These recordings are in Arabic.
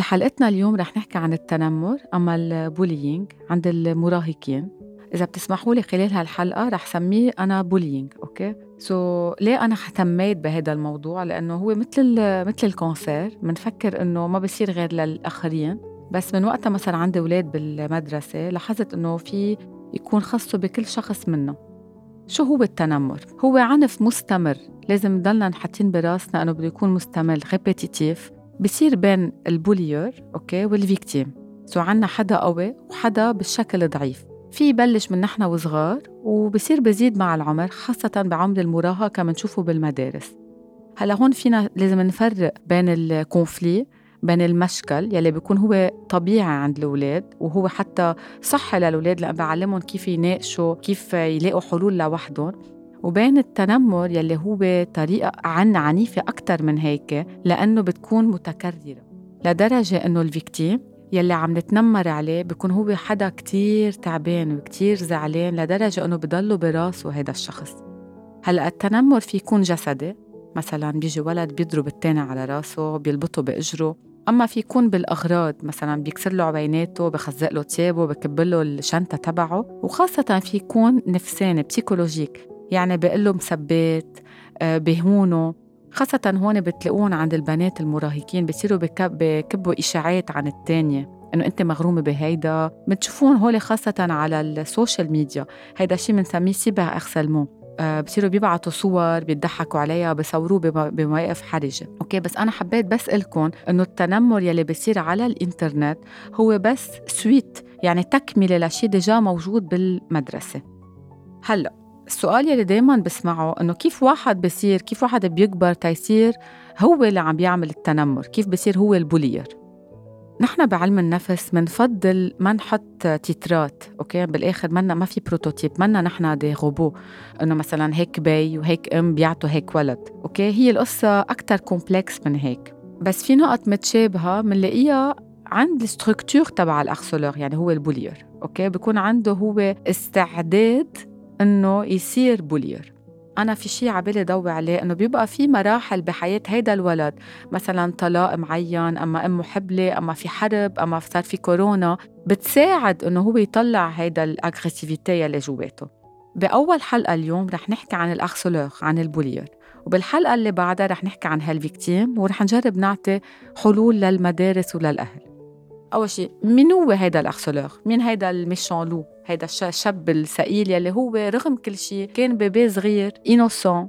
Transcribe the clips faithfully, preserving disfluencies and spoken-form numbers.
بحلقتنا اليوم رح نحكي عن التنمر أما البوليينج عند المراهقين. إذا بتسمحوا لي خلال هالحلقة رح سميه أنا بوليينج. أوكي سو so, ليه أنا اهتميت بهذا الموضوع؟ لأنه هو مثل مثل الكانسير، منفكر إنه ما بصير غير للآخرين، بس من وقتها مثلا عندي أولاد بالمدرسة لاحظت إنه في يكون خاصه بكل شخص منه. شو هو التنمر؟ هو عنف مستمر، لازم نضلنا نحطين براسنا إنه بده يكون مستمر ريبيتيتيف، بصير بين البوليور أوكي والفيكتيم. سو عنا حدا قوي وحدا بالشكل ضعيف، في يبلش من نحن وصغار وبصير بزيد مع العمر، خاصة بعمر المراهقة منشوفه بالمدارس. هلا هون فينا لازم نفرق بين الكونفلي، بين المشكل يلي بيكون هو طبيعي عند الأولاد وهو حتى صح للأولاد لأن بعلمهم كيف يناقشوا، كيف يلاقوا حلول لوحدهم، وبين التنمر يلي هو طريقة عن عنيفة أكتر من هيك، لأنه بتكون متكررة لدرجة أنه الفيكتيم يلي عم نتنمر عليه بيكون هو حدا كتير تعبان وكتير زعلان لدرجة أنه بضله براسه هيدا الشخص. هلأ التنمر في يكون جسدي، مثلا بيجي ولد بيضرب التاني على راسه، بيلبطه بإجره، أما في يكون بالأغراض، مثلا بيكسر له عبيناته، بخزق له تيابه، بكبل له الشنطة تبعه. وخاصة في يكون نفساني بسيكولوجيك، يعني بيقول له مثبت، بهونه. خاصة هون بتلاقون عند البنات المراهقين بيصيروا بكبوا إشاعات عن التانية إنه أنت مغرومة بهيدا. بتشوفون هولي خاصة على السوشيال ميديا، هيدا شي منسميه سيبر أرسلمون. أه بصيروا بيبعتوا صور بيضحكوا عليها، بيصوروه بمواقف حرجة. أوكي بس أنا حبيت بس ألكم إنه التنمر يلي بيصير على الإنترنت هو بس سويت، يعني تكملة لشي ديجا موجود بالمدرسة. هلأ السؤال يلي دايماً بسمعه إنه كيف واحد بيصير، كيف واحد بيكبر تيصير هو اللي عم بيعمل التنمر، كيف بيصير هو البولير؟ نحن بعلم النفس منفضل ما نحط تيترات. أوكي بالآخر منا ما في بروتوتيب، منا نحن دي غوبو إنه مثلا هيك بي وهيك أم بيعطوا هيك ولد. أوكي هي القصة أكتر كومبلكس من هيك، بس في نقط متشابهة منلاقيها عند الستركتور تبع الأرسولور، يعني هو البولير. أوكي بيكون عنده هو استعداد إنه يصير بولير. أنا في شيء عبالي ضوي عليه، إنه بيبقى في مراحل بحياة هيدا الولد، مثلاً طلاق معين، أما أمه حبلة، أما في حرب، أما صار في كورونا، بتساعد إنه هو يطلع هيدا الأغريسيفيتي اللي جواته. بأول حلقة اليوم رح نحكي عن الأرسولور، عن البولير، وبالحلقة اللي بعدها رح نحكي عن هالفيكتيم، ورح نجرب نعطي حلول للمدارس وللأهل. أول شيء مين هو هيدا الأرسولور؟ مين هيدا الميشون لو؟ هيدا الشاب السئيل يلي هو رغم كل شيء كان بيبي صغير إينوسون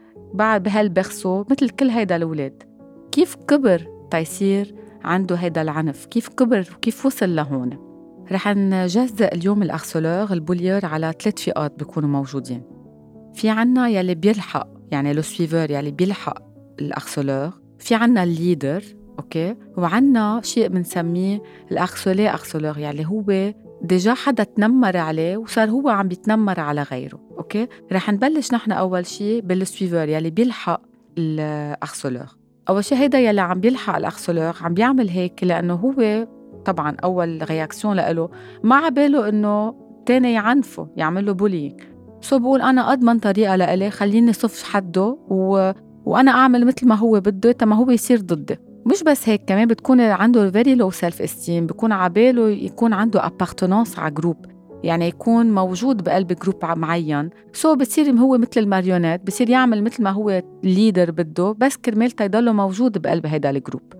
بعد بهالبرسو مثل كل هيدا الأولاد. كيف كبر تيصير عنده هيدا العنف؟ كيف كبر وكيف وصل لهون؟ رح نجزء اليوم الأرسولور البولير على ثلاث فئات بيكونوا موجودين. في عنا يلي بيلحق، يعني لو سويفر يلي بيلحق الأرسولور. في عنا الليدر أوكي، وعنا شيء بنسميه الأرسولي أرسولور، يعني هو ديجا حدا تنمر عليه وصار هو عم بيتنمر على غيره. أوكي رح نبلش نحن أول شيء بالسويفر يلي بيلحق الأرسولور. أول شيء هيدا يلي عم بيلحق الأرسولور عم بيعمل هيك لأنه هو طبعاً أول رياكسيون لإله ما عباله إنه تاني يعنفه يعمل له بولينج. سو بقول أنا أضمن طريقة لإلي خليني صف حده و... وأنا أعمل مثل ما هو بده تما هو يصير ضدي. مش بس هيك، كمان بتكون عنده very low self esteem، بيكون عباله يكون عنده appartenance على جروب، يعني يكون موجود بقلب جروب معين. سو بتصير هو مثل الماريونات، بصير يعمل مثل ما هو الليدر بده بس كرمال تيضله موجود بقلب هيدا الجروب.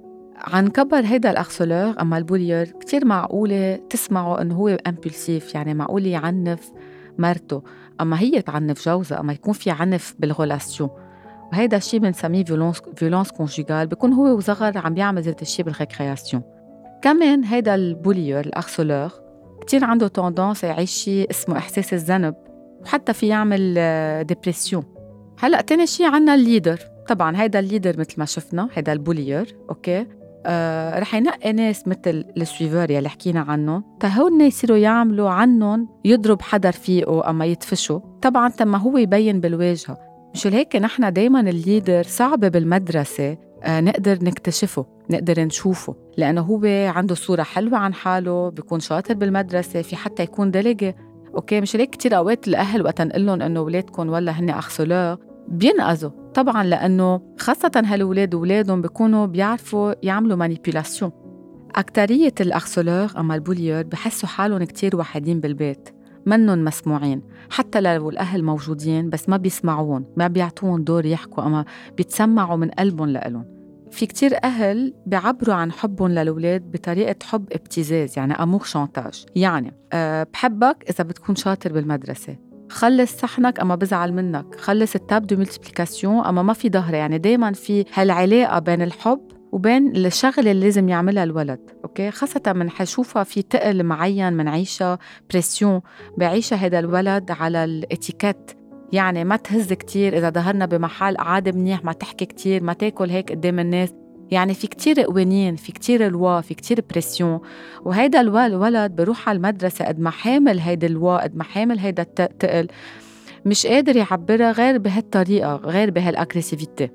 عن كبر هيدا الأرسولور أما البولير كتير معقولة تسمعوا إنه هو امبولسيف، يعني معقول يعنف مرته أما هي تعنف جوزها، أما يكون في عنف بالغولاسيون، وهيدا الشيء بنسميه فيولونس فيولونس كونجوغال، بيكون هو وصغر عم بيعمل ذات الشيء بالريكرياسيون. كمان هيدا البولير الأرسولور كتير عنده توندانس يعيش شيء اسمه إحساس الذنب، وحتى في يعمل ديبريسيون. هلأ تاني شيء عنا الليدر، طبعاً هيدا الليدر مثل ما شفنا هيدا البولير. أوكي آه رح ينقي ناس مثل السويفر يلي حكينا عنه تهون يصيروا يعملوا عنهم يضرب حدا رفيقه أما يتفشوا، طبعاً تما هو يبين بالواجهة. مش هيك نحن دايماً الليدر صعب بالمدرسة آه نقدر نكتشفه، نقدر نشوفه، لأنه هو عنده صورة حلوة عن حاله، بيكون شاطر بالمدرسة، في حتى يكون دلجة. أوكي مش هيك كتير أوقات الأهل وقت نقلن إنه ولادكم ولا هن أرسولور بينقذوا طبعاً، لأنه خاصة هالولاد وولادهم بيكونوا بيعرفوا يعملوا مانيبيولاسيون. أكترية الأرسولور أما البوليور بحسوا حالهم كتير وحيدين بالبيت، منن مسموعين حتى لو الأهل موجودين بس ما بيسمعون، ما بيعطوهم دور يحكوا أما بيتسمعوا من قلبهم لإلهم. في كتير أهل بيعبروا عن حبهم للولاد بطريقة حب ابتزاز، يعني أمور شانتاج. يعني أه بحبك إذا بتكون شاطر بالمدرسة، خلص صحنك أما بزعل منك، خلص التاب دو ملتيبليكاسيون أما ما في ظهر. يعني دايماً في هالعلاقة بين الحب وبين الشغل اللي لازم يعملها الولد. أوكي، خاصة من حشوفها في تقل معين من عيشة بريسيون بعيشة هذا الولد على الاتيكيت. يعني ما تهز كتير، إذا ظهرنا بمحل قعاد منيح، ما تحكي كتير، ما تاكل هيك قدام الناس. يعني في كتير قوانين، في كتير لوا، في كتير بريسيون. وهيدا الولد بروح على المدرسة قد ما حامل هيدا اللوا، قد ما حامل هيدا التقل، مش قادر يعبرها غير بهالطريقة، غير بهالأغريسيفيتي.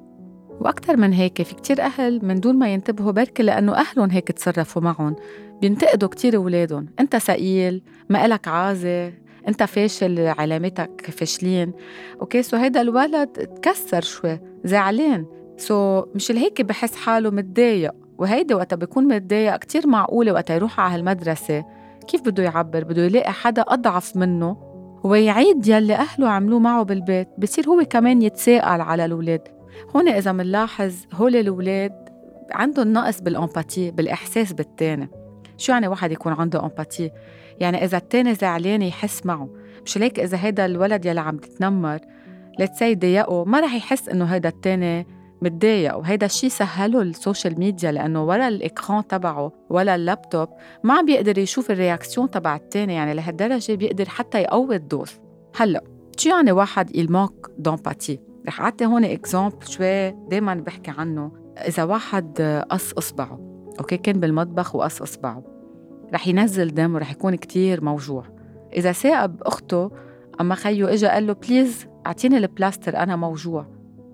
وأكتر من هيك في كتير أهل من دون ما ينتبهوا بركي لأنه أهلهم هيك تصرفوا معهم بينتقدوا كتير أولادهم. أنت سئيل، ما إلك عازة، أنت فاشل، علامتك فاشلين. أوكي، سو هيدا الولد تكسر شوي، زعلان، سو مش الهيك بحس حاله متضايق. وهيدا وقتا بيكون متضايق كتير معقولة وقتا يروح على هالمدرسة كيف بده يعبر؟ بده يلاقي حدا أضعف منه ويعيد يلي أهله عملوه معه بالبيت. بصير هو كمان يتساءل على الولاد. هون إذا منلاحظ هول الولاد عندهم نقص بالأمباتي، بالإحساس بالتاني. شو يعني واحد يكون عنده أمباتي؟ يعني إذا التاني زعلان يحس معه. مش ليك إذا هيدا الولد يلي عم تتنمر لتسي ضايقه، ما رح يحس إنه هيدا التاني متضايق. وهيدا الشي سهله السوشيال ميديا، لأنه ولا الإكران تبعه ولا اللابتوب ما عم بيقدر يشوف الرياكسيون تبع التاني. يعني لهالدرجة بيقدر حتى يقوي الدوس. هلأ شو يعني واحد يلموك دامباتي؟ رح أعطي هون إكزامبل شوي دايماً بحكي عنه. إذا واحد قص إصبعه، أوكي، كان بالمطبخ وقص إصبعه، رح ينزل دم ورح يكون كتير موجوع. إذا ساقب أخته أما خيو إجا قال له بليز أعطيني البلاستر أنا موجوع،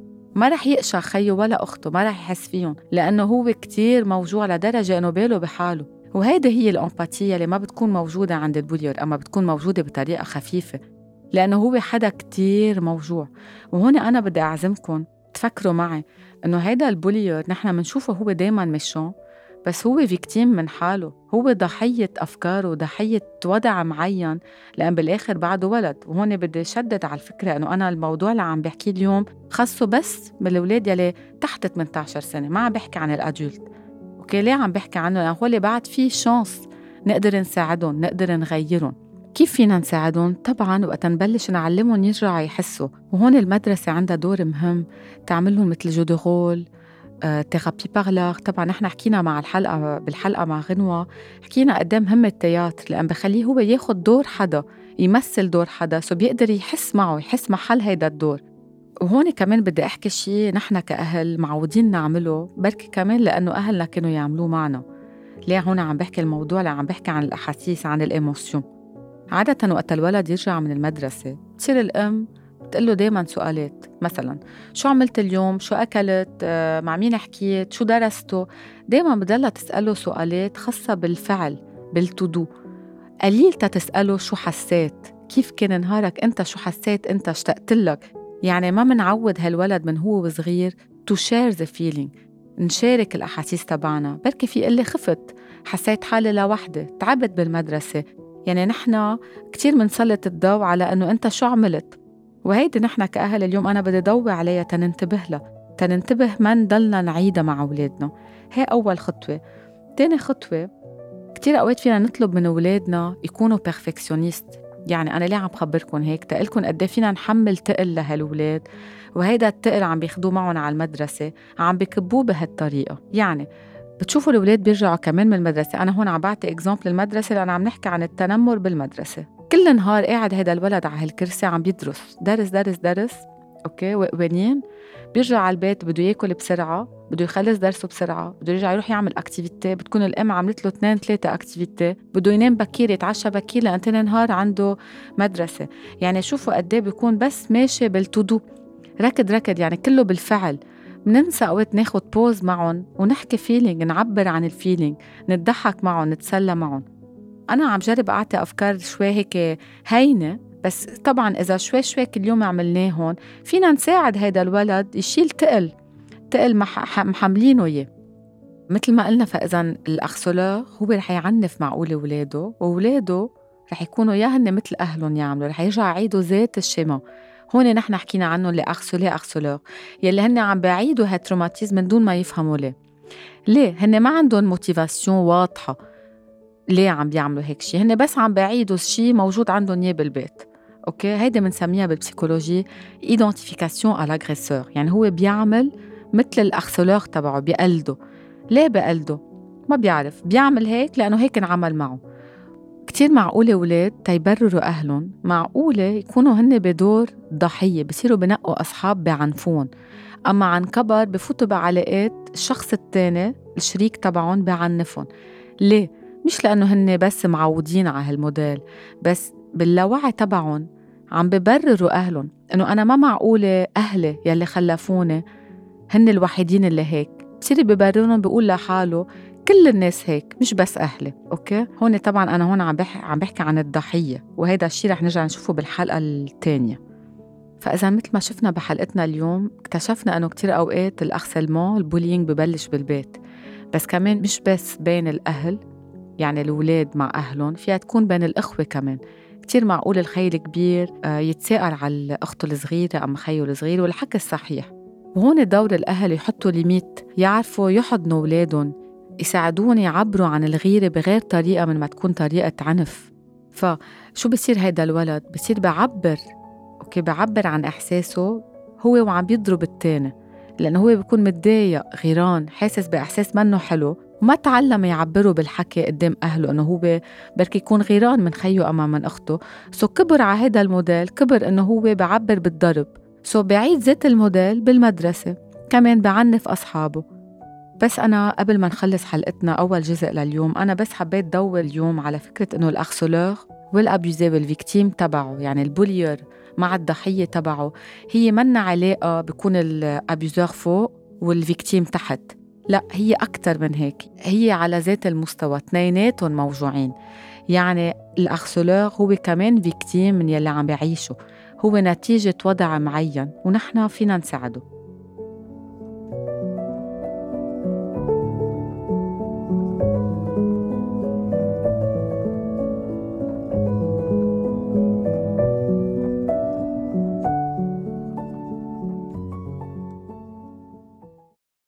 ما رح يقشع خيو ولا أخته، ما رح يحس فيهم لأنه هو كتير موجوع لدرجة أنه باله بحاله. وهيدا هي الأمباتية اللي ما بتكون موجودة عند البوليور، أما بتكون موجودة بطريقة خفيفة لأنه هو حدا كتير موجوع. وهون أنا بدي أعزمكم تفكروا معي إنه هيدا البوليور نحن منشوفه هو دايماً مشون، بس هو فيكتيم من حاله، هو ضحية أفكاره، ضحية وضع معين، لأن بالآخر بعده ولد. وهون بدي شدد على الفكرة إنه أنا الموضوع اللي عم بحكيه اليوم خاصه بس بالولاد يلي تحت ثمانية عشر سنة، ما عم بحكي عن الأدولت. أوكي، ليه عم بحكي عنه؟ لأن هو اللي بعد فيه شانس نقدر نساعدهم، نقدر نغيرهم. كيف فينا نساعدهم؟ طبعاً وقت نبلش نعلمهم يرجعوا يحسوا. وهون المدرسة عندها دور مهم، تعملهم مثل جو دو رول، تيرابي بارلر. طبعاً نحن حكينا مع الحلقة بالحلقة مع غنوة، حكينا قد ايه مهم التياتر، لأن بخليه هو ياخد دور حدا، يمثل دور حدا، سو بيقدر يحس معه، يحس محل هيدا الدور. وهون كمان بدي أحكي شيء نحن كأهل معودين نعمله، بركي كمان لأنه أهلنا كانوا يعملوه معنا. ليه هون عم بحكي الموضوع؟ اللي عم بحكي عن الأحاسيس، عن الإيموسيون. عادة وقت الولد يرجع من المدرسة بتصير الأم بتقله دايماً سؤالات، مثلاً شو عملت اليوم؟ شو أكلت؟ آه، مع مين حكيت؟ شو درسته؟ دايماً بدلها تسأله سؤالات خاصة بالفعل، بالتودو. قليل تتسأله شو حسيت؟ كيف كان نهارك؟ أنت شو حسيت؟ أنت اشتقت لك؟ يعني ما منعود هالولد من هو وصغير to share the feeling، نشارك الأحاسيس تبعنا. بركي في اللي خفت، حسيت حالي لوحدي، تعبت بالمدرسة. يعني نحن كتير منسلط الضوء على أنه أنت شو عملت، وهيدي نحن كأهل اليوم أنا بدي ضوي عليها تننتبه لها، تننتبه ما نضلنا نعيدها مع أولادنا. هي أول خطوة. تاني خطوة، كتير أوقات فينا نطلب من أولادنا يكونوا بيرفكسيونيست. يعني أنا ليه عم خبركن هيك؟ تقلكن قد ايه فينا نحمل تقل لهالولاد، وهيدا التقل عم بياخدوه معهم على المدرسة، عم بيكبوه بهالطريقة. يعني بتشوفوا الولاد بيرجعوا كمان من المدرسة. أنا هون عم بعطي إكزامبل المدرسة لأن عم نحكي عن التنمر بالمدرسة. كل نهار قاعد هيدا الولد على هالكرسي عم بيدرس درس درس درس، أوكي، وقوانين. بيرجع على البيت بده ياكل بسرعة، بده يخلص درسه بسرعة، بده يرجع يروح يعمل أكتيفيتي، بتكون الأم عملت له اثنين ثلاثة أكتيفيتي، بده ينام بكير، يتعشى بكير لأن تاني نهار عنده مدرسة. يعني شوفوا قد ايه بيكون بس ماشي بالتودو، ركض ركض، يعني كله بالفعل. مننسى أوقات ناخد بوز معهم ونحكي فيلينج، نعبر عن الفيلينج، نتضحك معهم، نتسلى معهم. أنا عم جرب أعطي أفكار شوي هيك هينة، بس طبعاً إذا شوي شوي كل يوم عملناهن فينا نساعد هيدا الولد يشيل تقل تقل مح- محملينه إياه. مثل ما قلنا، فإذا الأخسولور هو رح يعنف معقول ولاده، وولاده رح يكونوا يا هن مثل أهلهم يعملوا، رح يرجع يعيدوا ذات الشيما. هون نحن حكينا عنهم اللي أخسولي أخسولور، يلي هن عم بعيدوا هالتروماتيزم من دون ما يفهموا ليه. ليه؟ هن ما عندهم موتيفاسيون واضحة ليه عم بيعملوا هيك شي، هن بس عم بعيدوا الشي موجود عندهم إياه بالبيت. أوكي، هيدا منسميها بالبسيكولوجي identification à l'agresseur، يعني هو بيعمل مثل الأخسولور تبعه، بيقلده. ليه بقلده؟ ما بيعرف، بيعمل هيك لأنه هيك انعمل معه. كتير معقولة ولاد تيبرروا أهلهم، معقولة يكونوا هن بدور ضحية، بصيروا بنقوا أصحاب بعنفون، أما عن كبر بفوتوا بعلاقات الشخص التاني الشريك تبعهم بعنفون. ليه؟ مش لأنه هن بس معودين على هالموديل، بس باللاوعي تبعهم عم ببرروا أهلهم إنه أنا ما معقولة أهلي يلي خلفوني هن الوحيدين اللي هيك. بصير ببررهم، بيقول لحاله كل الناس هيك مش بس أهلي. أوكي، هون طبعا أنا هون عم بحكي عم بحكي عن الضحية، وهذا الشيء رح نرجع نشوفه بالحلقة الثانية. فإذا مثل ما شفنا بحلقتنا اليوم، اكتشفنا أنه كتير أوقات الأخسلمون البولينج ببلش بالبيت، بس كمان مش بس بين الأهل، يعني الولاد مع أهلهم، فيها تكون بين الإخوة كمان. كتير معقول الخي الكبير يتساءل على أخته الصغيرة أم خيه الصغير، والحكي الصحيح. وهون دور الأهل يحطوا ليميت، يعرفوا يحضنوا ولادهم، يساعدون يعبروا عن الغيرة بغير طريقة من ما تكون طريقة عنف. فشو بصير هيدا الولد؟ بصير بعبر أوكي بعبر عن إحساسه هو وعم بيضرب التاني، لأنه هو بيكون متضايق، غيران، حاسس بإحساس منه حلو، وما تعلم يعبره بالحكي قدام أهله إنه هو بركي يكون غيران من خيه أما من أخته. سو كبر على هيدا الموديل، كبر إنه هو بعبر بالضرب. سو بعيد ذات الموديل بالمدرسة، كمان بعنف أصحابه. بس أنا قبل ما نخلص حلقتنا أول جزء لليوم، أنا بس حبيت دور اليوم على فكرة إنه الأخسولور والأبيوزي والفيكتيم تبعه، يعني البوليور مع الضحية تبعه، هي منا علاقة بيكون الأبيوزور فوق والفيكتيم تحت. لا، هي أكتر من هيك، هي على ذات المستوى، اثنيناتهم موجوعين. يعني الأخسولور هو كمان فيكتيم من يلي عم بعيشه، هو نتيجة وضع معين ونحن فينا نساعده.